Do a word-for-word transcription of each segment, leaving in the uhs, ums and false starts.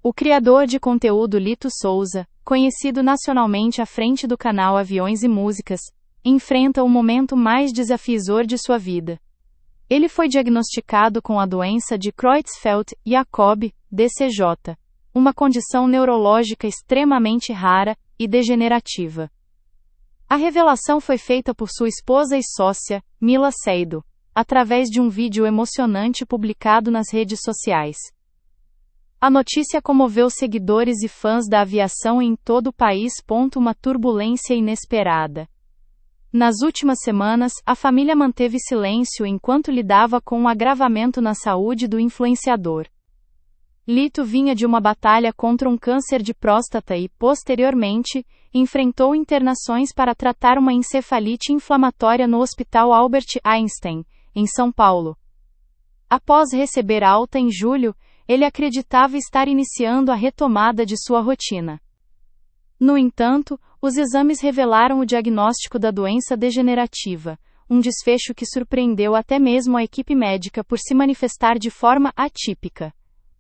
O criador de conteúdo Lito Souza, conhecido nacionalmente à frente do canal Aviões e Músicas, enfrenta o momento mais desafiador de sua vida. Ele foi diagnosticado com a doença de Creutzfeldt-Jakob, D C J, uma condição neurológica extremamente rara e degenerativa. A revelação foi feita por sua esposa e sócia, Mila Seido, através de um vídeo emocionante publicado nas redes sociais. A notícia comoveu seguidores e fãs da aviação em todo o país. Uma turbulência inesperada. Nas últimas semanas, a família manteve silêncio enquanto lidava com um agravamento na saúde do influenciador. Lito vinha de uma batalha contra um câncer de próstata e, posteriormente, enfrentou internações para tratar uma encefalite inflamatória no Hospital Albert Einstein, em São Paulo. Após receber alta em julho, ele acreditava estar iniciando a retomada de sua rotina. No entanto, os exames revelaram o diagnóstico da doença degenerativa, um desfecho que surpreendeu até mesmo a equipe médica por se manifestar de forma atípica.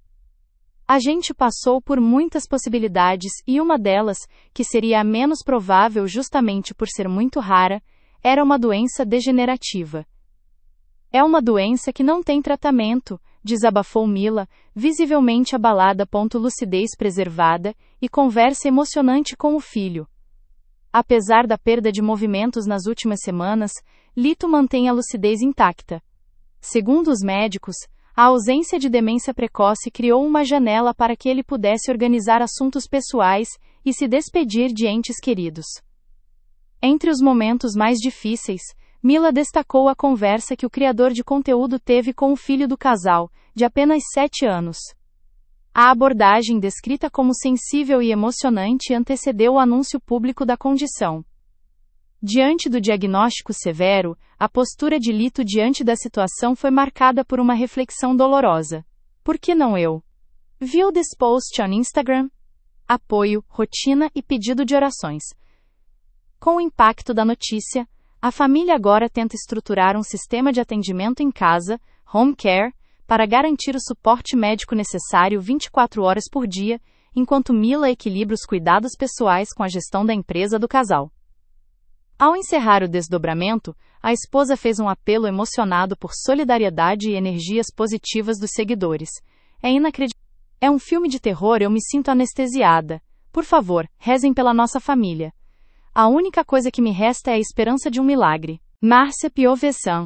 A gente passou por muitas possibilidades e uma delas, que seria a menos provável justamente por ser muito rara, era uma doença degenerativa. É uma doença que não tem tratamento, desabafou Mila, visivelmente abalada. Lucidez preservada e conversa emocionante com o filho. Apesar da perda de movimentos nas últimas semanas, Lito mantém a lucidez intacta. Segundo os médicos, a ausência de demência precoce criou uma janela para que ele pudesse organizar assuntos pessoais e se despedir de entes queridos. Entre os momentos mais difíceis, Mila destacou a conversa que o criador de conteúdo teve com o filho do casal, de apenas sete anos. A abordagem, descrita como sensível e emocionante, antecedeu o anúncio público da condição. Diante do diagnóstico severo, a postura de Lito diante da situação foi marcada por uma reflexão dolorosa. Por que não eu? Viu this post on Instagram? Apoio, rotina e pedido de orações. Com o impacto da notícia, a família agora tenta estruturar um sistema de atendimento em casa, home care, para garantir o suporte médico necessário vinte e quatro horas por dia, enquanto Mila equilibra os cuidados pessoais com a gestão da empresa do casal. Ao encerrar o desdobramento, a esposa fez um apelo emocionado por solidariedade e energias positivas dos seguidores. É inacreditável. É um filme de terror, eu me sinto anestesiada. Por favor, rezem pela nossa família. A única coisa que me resta é a esperança de um milagre. Márcia Piovesan.